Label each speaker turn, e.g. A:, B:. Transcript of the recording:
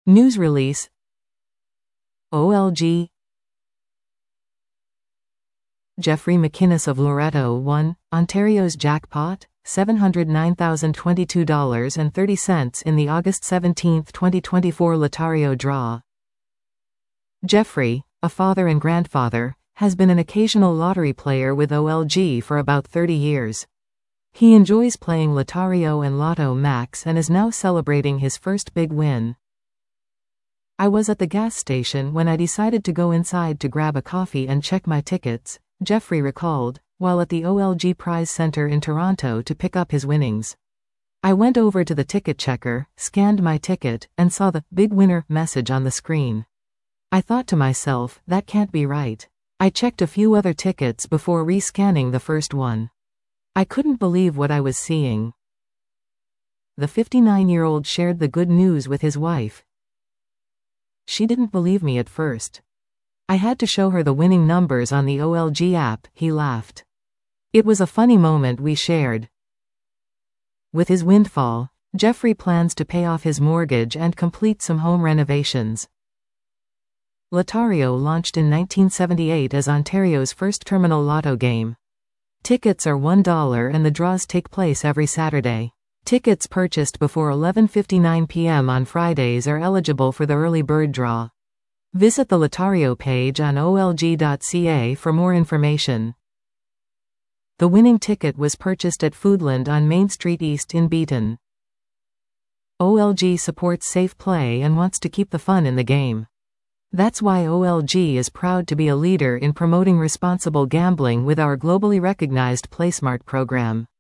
A: News release. OLG. Jeffrey McInnes of Loretto won Ontario's jackpot, $709,022.30 in the August 17, 2024 Lotario draw. Jeffrey, a father and grandfather, has been an occasional lottery player with OLG for about 30 years. He enjoys playing Lotario and Lotto Max and is now celebrating his first big win. I was at the gas station when I decided to go inside to grab a coffee and check my tickets, Jeffrey recalled, while at the OLG Prize Center in Toronto to pick up his winnings. I went over to the ticket checker, scanned my ticket, and saw the "Big Winner" message on the screen. I thought to myself, that can't be right. I checked a few other tickets before re-scanning the first one. I couldn't believe what I was seeing. The 59-year-old shared the good news with his wife. She didn't believe me at first. I had to show her the winning numbers on the OLG app, he laughed. It was a funny moment we shared. With his windfall, Jeffrey plans to pay off his mortgage and complete some home renovations. Lotario launched in 1978 as Ontario's first terminal lotto game. Tickets are $1 and the draws take place every Saturday. Tickets purchased before 11:59 p.m. on Fridays are eligible for the early bird draw. Visit the Lotario page on olg.ca for more information. The winning ticket was purchased at Foodland on Main Street East in Beaton. OLG supports safe play and wants to keep the fun in the game. That's why OLG is proud to be a leader in promoting responsible gambling with our globally recognized PlaySmart program.